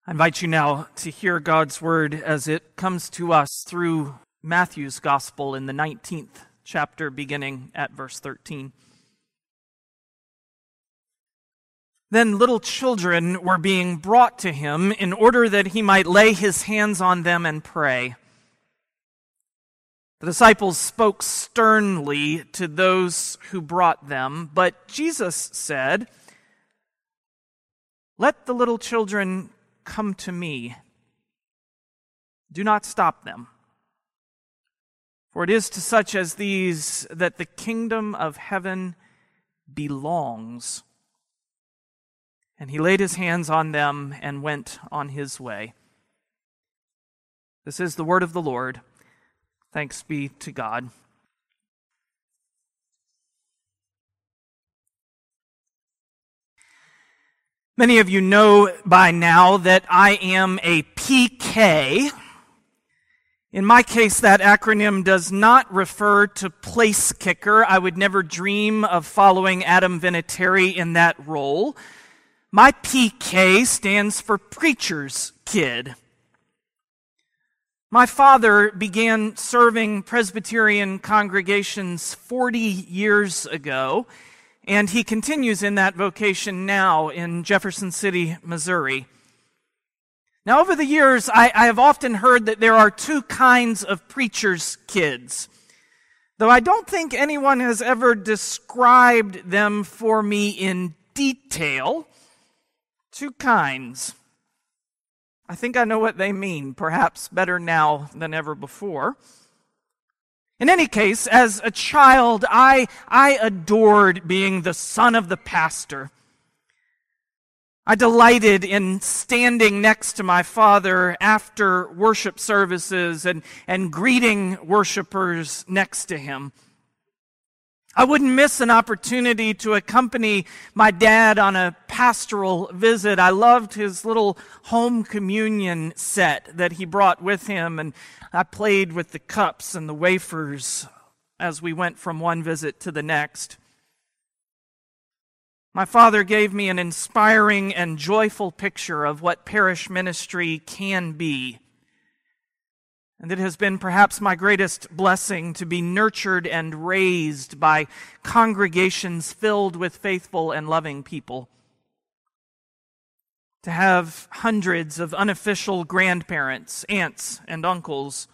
I invite you now to hear God's word as it comes to us through Matthew's gospel in the 19th chapter, beginning at verse 13. Then little children were being brought to him in order that he might lay his hands on them and pray. The disciples spoke sternly to those who brought them, but Jesus said, "Let the little children come to me. Do not stop them. For it is to such as these that the kingdom of heaven belongs." And he laid his hands on them and went on his way. This is the word of the Lord. Thanks be to God. Many of you know by now that I am a PK. In my case, that acronym does not refer to place kicker. I would never dream of following Adam Vinatieri in that role. My PK stands for preacher's kid. My father began serving Presbyterian congregations 40 years ago, and he continues in that vocation now in Jefferson City, Missouri. Now, over the years, I have often heard that there are two kinds of preacher's kids, though I don't think anyone has ever described them for me in detail. Two kinds. I think I know what they mean, perhaps better now than ever before. In any case, as a child, I adored being the son of the pastor. I delighted in standing next to my father after worship services and greeting worshipers next to him. I wouldn't miss an opportunity to accompany my dad on a pastoral visit. I loved his little home communion set that he brought with him, and I played with the cups and the wafers as we went from one visit to the next. My father gave me an inspiring and joyful picture of what parish ministry can be. And it has been perhaps my greatest blessing to be nurtured and raised by congregations filled with faithful and loving people. To have hundreds of unofficial grandparents, aunts, and uncles.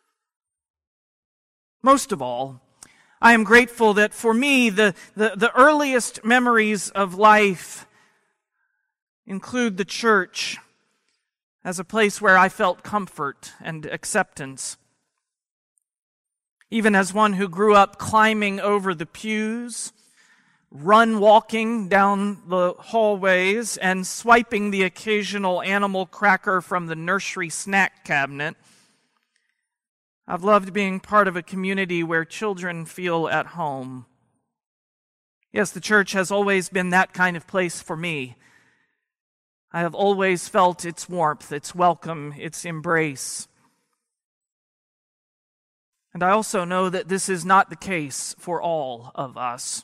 Most of all, I am grateful that for me, the earliest memories of life include the church as a place where I felt comfort and acceptance. Even as one who grew up climbing over the pews, walking down the hallways, and swiping the occasional animal cracker from the nursery snack cabinet, I've loved being part of a community where children feel at home. Yes, the church has always been that kind of place for me. I have always felt its warmth, its welcome, its embrace. And I also know that this is not the case for all of us.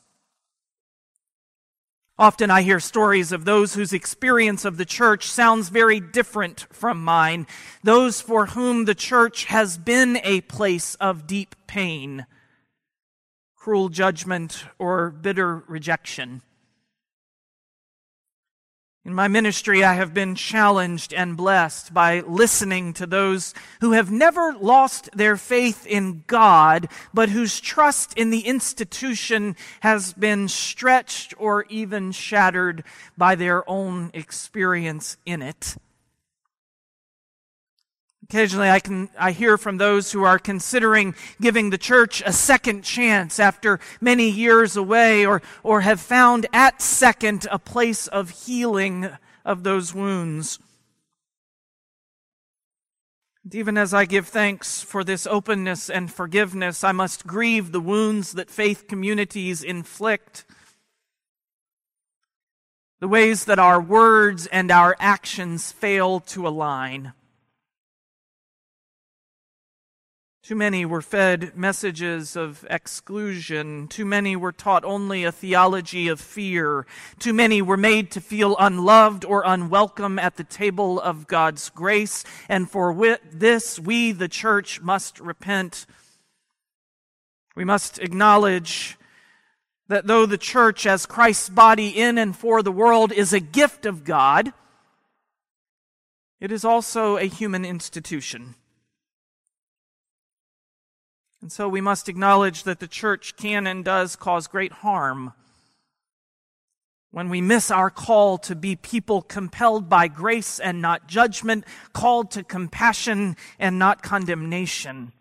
Often I hear stories of those whose experience of the church sounds very different from mine, those for whom the church has been a place of deep pain, cruel judgment, or bitter rejection. In my ministry, I have been challenged and blessed by listening to those who have never lost their faith in God, but whose trust in the institution has been stretched or even shattered by their own experience in it. Occasionally I hear from those who are considering giving the church a second chance after many years away, or have found at second a place of healing of those wounds. And even as I give thanks for this openness and forgiveness, I must grieve the wounds that faith communities inflict, the ways that our words and our actions fail to align. Too many were fed messages of exclusion. Too many were taught only a theology of fear. Too many were made to feel unloved or unwelcome at the table of God's grace. And for this, we, the church, must repent. We must acknowledge that though the church, as Christ's body in and for the world, is a gift of God, it is also a human institution. And so we must acknowledge that the church can and does cause great harm when we miss our call to be people compelled by grace and not judgment, called to compassion and not condemnation.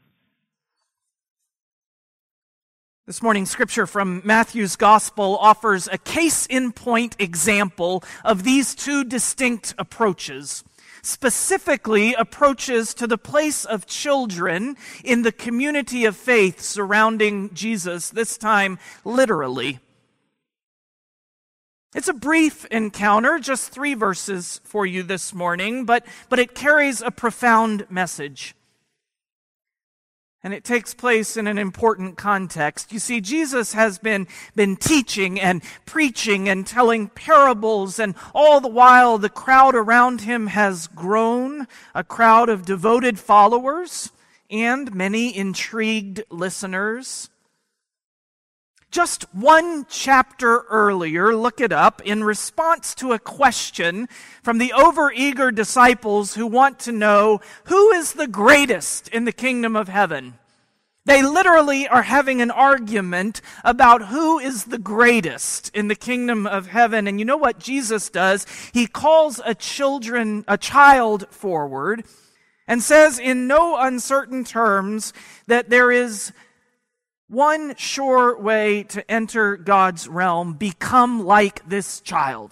This morning's scripture from Matthew's Gospel offers a case-in-point example of these two distinct approaches. Specifically approaches to the place of children in the community of faith surrounding Jesus, this time literally. It's a brief encounter, just 3 verses for you this morning, but it carries a profound message. And it takes place in an important context. You see, Jesus has been teaching and preaching and telling parables, and all the while the crowd around him has grown, a crowd of devoted followers and many intrigued listeners. Just 1 chapter earlier, look it up, in response to a question from the overeager disciples who want to know who is the greatest in the kingdom of heaven. They literally are having an argument about who is the greatest in the kingdom of heaven. And you know what Jesus does? He calls a child forward and says in no uncertain terms that there is one sure way to enter God's realm: become like this child.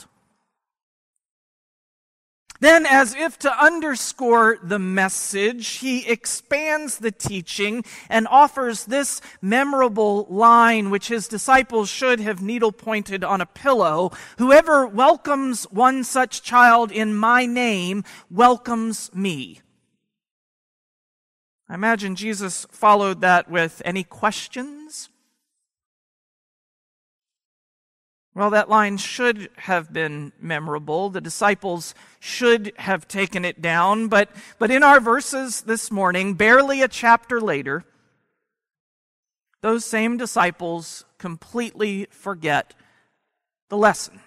Then, as if to underscore the message, he expands the teaching and offers this memorable line, which his disciples should have needle-pointed on a pillow: "Whoever welcomes one such child in my name welcomes me." I imagine Jesus followed that with, "Any questions?" Well, that line should have been memorable. The disciples should have taken it down. But in our verses this morning, barely a chapter later, those same disciples completely forget the lesson.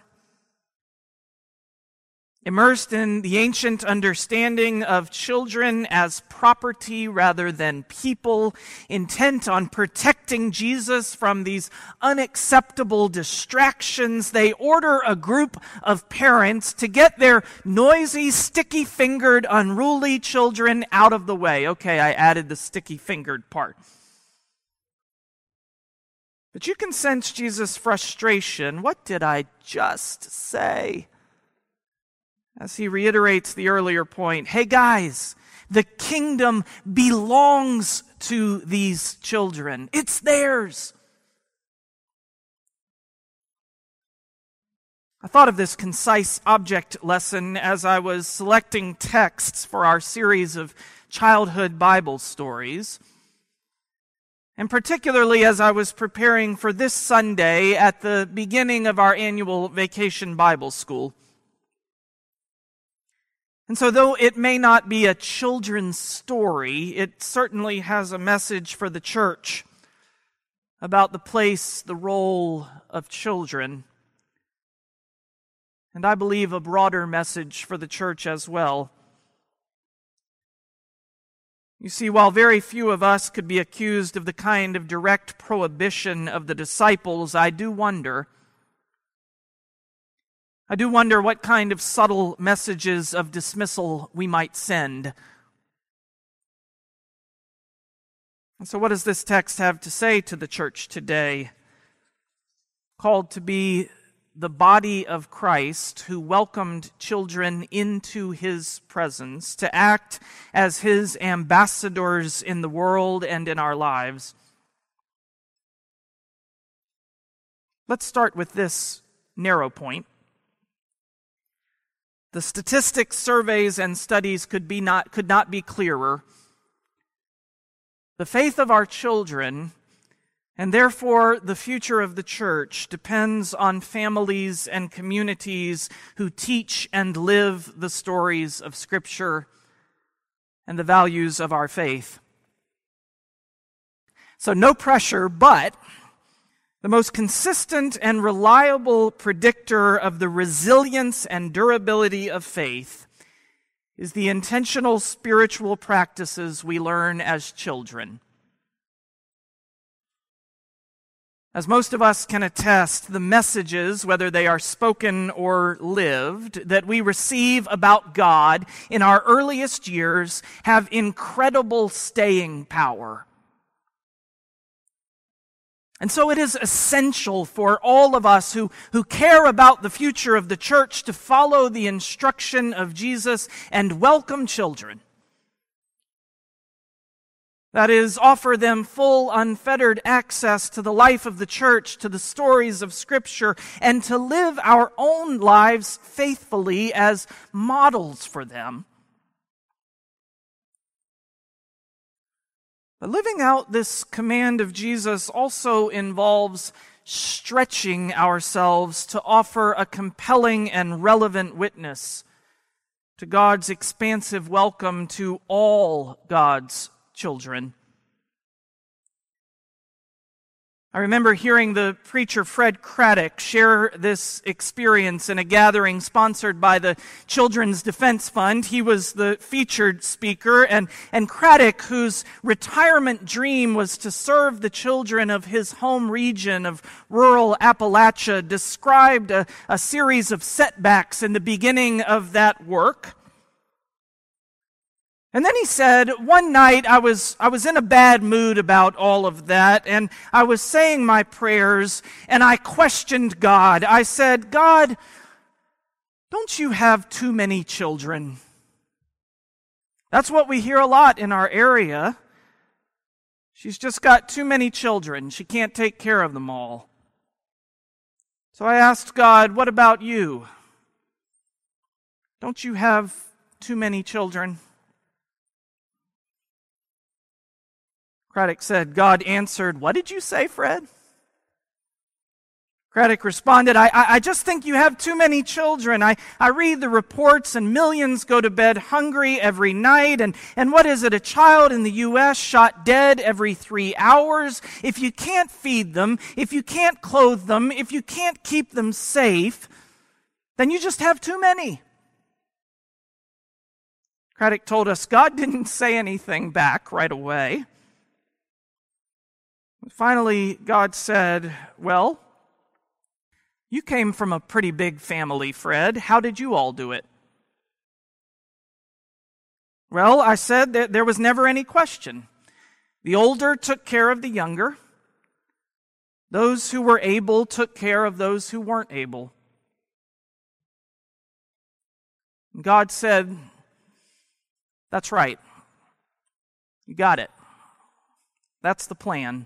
Immersed in the ancient understanding of children as property rather than people, intent on protecting Jesus from these unacceptable distractions, they order a group of parents to get their noisy, sticky-fingered, unruly children out of the way. Okay, I added the sticky-fingered part. But you can sense Jesus' frustration. What did I just say? As he reiterates the earlier point, hey guys, the kingdom belongs to these children. It's theirs. I thought of this concise object lesson as I was selecting texts for our series of childhood Bible stories. And particularly as I was preparing for this Sunday at the beginning of our annual Vacation Bible School. And so though it may not be a children's story, it certainly has a message for the church about the place, the role of children. And I believe a broader message for the church as well. You see, while very few of us could be accused of the kind of direct prohibition of the disciples, I do wonder what kind of subtle messages of dismissal we might send. And so what does this text have to say to the church today? Called to be the body of Christ who welcomed children into his presence, to act as his ambassadors in the world and in our lives. Let's start with this narrow point. The statistics, surveys, and studies could not be clearer. The faith of our children, and therefore the future of the church, depends on families and communities who teach and live the stories of Scripture and the values of our faith. So no pressure, but the most consistent and reliable predictor of the resilience and durability of faith is the intentional spiritual practices we learn as children. As most of us can attest, the messages, whether they are spoken or lived, that we receive about God in our earliest years have incredible staying power. And so it is essential for all of us who care about the future of the church to follow the instruction of Jesus and welcome children. That is, offer them full, unfettered access to the life of the church, to the stories of Scripture, and to live our own lives faithfully as models for them. But living out this command of Jesus also involves stretching ourselves to offer a compelling and relevant witness to God's expansive welcome to all God's children. I remember hearing the preacher Fred Craddock share this experience in a gathering sponsored by the Children's Defense Fund. He was the featured speaker, and Craddock, whose retirement dream was to serve the children of his home region of rural Appalachia, described a series of setbacks in the beginning of that work. And then he said, one night I was in a bad mood about all of that, and I was saying my prayers, and I questioned God. I said, God, don't you have too many children? That's what we hear a lot in our area. She's just got too many children. She can't take care of them all. So I asked God, what about you? Don't you have too many children? Craddock said, God answered, what did you say, Fred? Craddock responded, I just think you have too many children. I read the reports and millions go to bed hungry every night. And what is it, a child in the U.S. shot dead every 3 hours? If you can't feed them, if you can't clothe them, if you can't keep them safe, then you just have too many. Craddock told us God didn't say anything back right away. Finally, God said, well, you came from a pretty big family, Fred. How did you all do it? Well, I said that there was never any question. The older took care of the younger. Those who were able took care of those who weren't able. God said, that's right. You got it. That's the plan.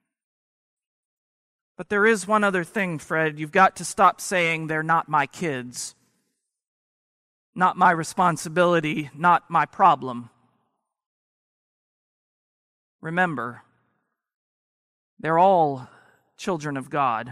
But there is one other thing, Fred. You've got to stop saying they're not my kids, not my responsibility, not my problem. Remember, they're all children of God.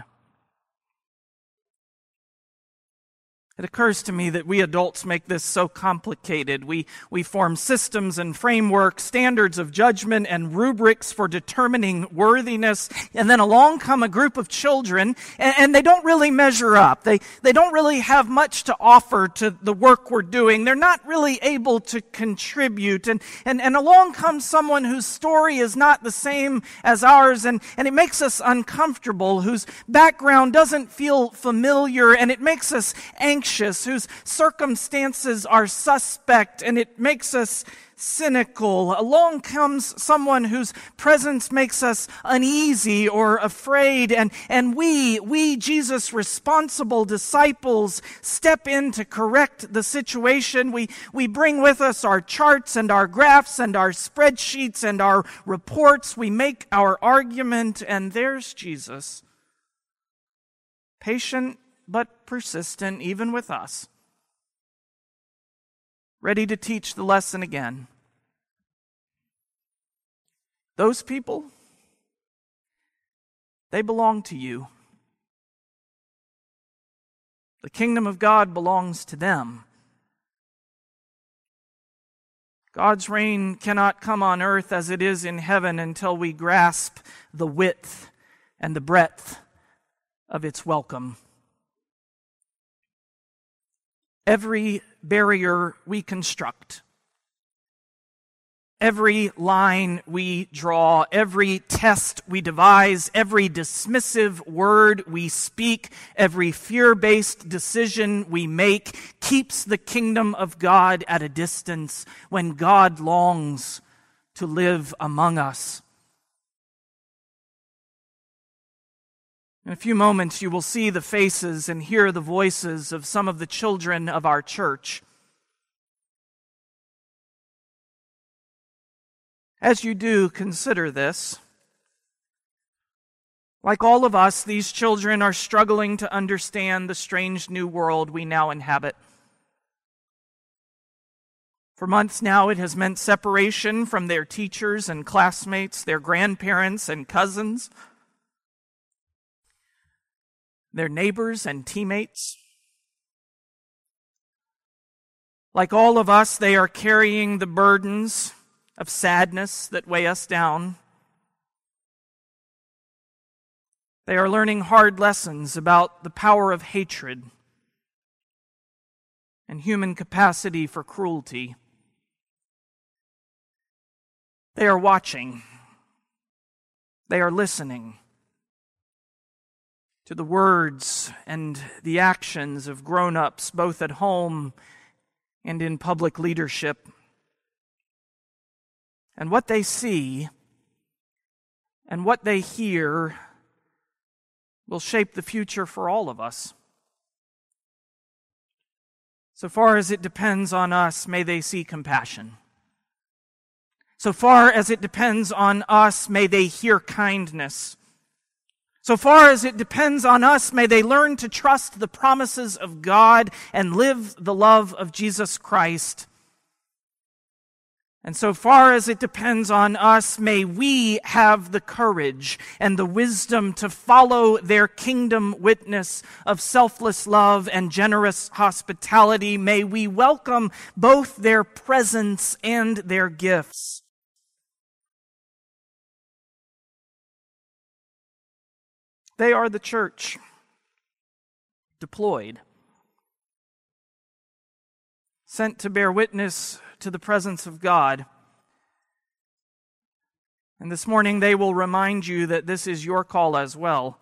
It occurs to me that we adults make this so complicated. We form systems and frameworks, standards of judgment and rubrics for determining worthiness, and then along come a group of children, and they don't really measure up. They don't really have much to offer to the work we're doing. They're not really able to contribute, and along comes someone whose story is not the same as ours, and it makes us uncomfortable, whose background doesn't feel familiar, and it makes us anxious, whose circumstances are suspect, and it makes us cynical. Along comes someone whose presence makes us uneasy or afraid, and we, Jesus' responsible disciples, step in to correct the situation. We bring with us our charts and our graphs and our spreadsheets and our reports. We make our argument, and there's Jesus, patient but persistent even with us, ready to teach the lesson again. Those people, they belong to you. The kingdom of God belongs to them. God's reign cannot come on earth as it is in heaven until we grasp the width and the breadth of its welcome. Every barrier we construct, every line we draw, every test we devise, every dismissive word we speak, every fear-based decision we make keeps the kingdom of God at a distance when God longs to live among us. In a few moments, you will see the faces and hear the voices of some of the children of our church. As you do, consider this. Like all of us, these children are struggling to understand the strange new world we now inhabit. For months now, it has meant separation from their teachers and classmates, their grandparents and cousins, their neighbors and teammates. Like all of us, they are carrying the burdens of sadness that weigh us down. They are learning hard lessons about the power of hatred and human capacity for cruelty. They are watching. They are listening to the words and the actions of grown-ups, both at home and in public leadership. And what they see and what they hear will shape the future for all of us. So far as it depends on us, may they see compassion. So far as it depends on us, may they hear kindness. So far as it depends on us, may they learn to trust the promises of God and live the love of Jesus Christ. And so far as it depends on us, may we have the courage and the wisdom to follow their kingdom witness of selfless love and generous hospitality. May we welcome both their presence and their gifts. They are the church, deployed, sent to bear witness to the presence of God. And this morning they will remind you that this is your call as well.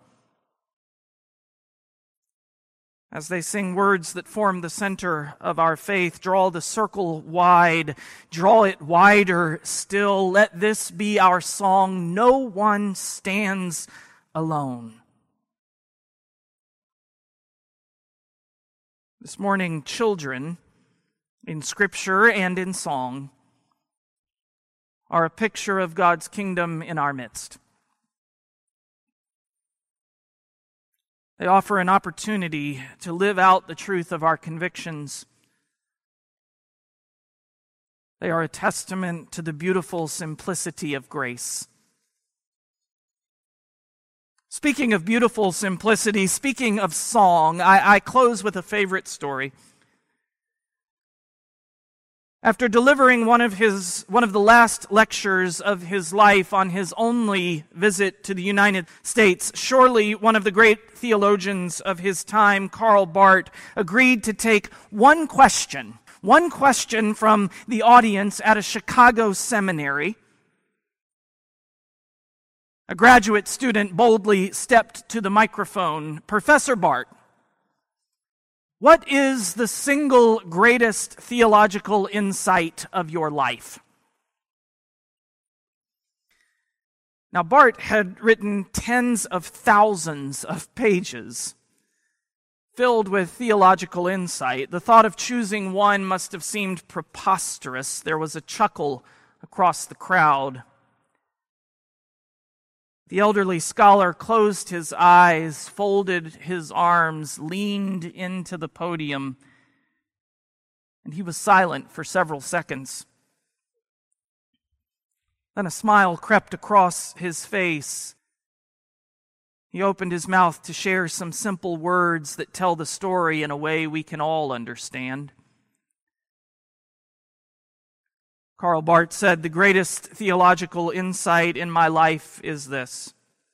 As they sing words that form the center of our faith, draw the circle wide, draw it wider still. Let this be our song, no one stands alone. This morning, children, in Scripture and in song, are a picture of God's kingdom in our midst. They offer an opportunity to live out the truth of our convictions. They are a testament to the beautiful simplicity of grace. Speaking of beautiful simplicity, speaking of song, I close with a favorite story. After delivering one of the last lectures of his life on his only visit to the United States, surely one of the great theologians of his time, Karl Barth, agreed to take one question from the audience at a Chicago seminary. A graduate student boldly stepped to the microphone. "Professor Barth, what is the single greatest theological insight of your life?" Now, Barth had written tens of thousands of pages filled with theological insight. The thought of choosing one must have seemed preposterous. There was a chuckle across the crowd. The elderly scholar closed his eyes, folded his arms, leaned into the podium, and he was silent for several seconds. Then a smile crept across his face. He opened his mouth to share some simple words that tell the story in a way we can all understand. Karl Barth said, "The greatest theological insight in my life is this: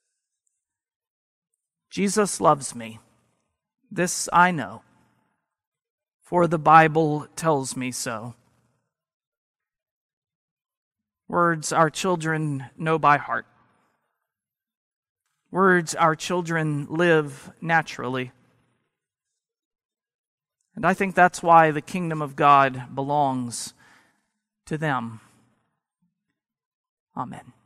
Jesus loves me. This I know, for the Bible tells me so." Words our children know by heart. Words our children live naturally. And I think that's why the kingdom of God belongs to them. Amen.